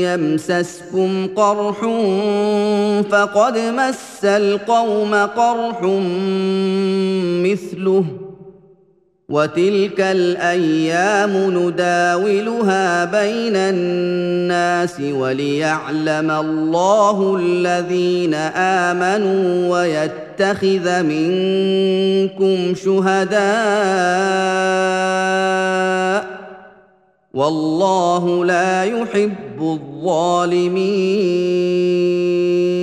يمسسكم قرح فقد مس القوم قرح مثله وتلك الايام نداولها بين الناس وليعلم الله الذين امنوا ويتخذ منكم شهداء والله لا يحب الظالمين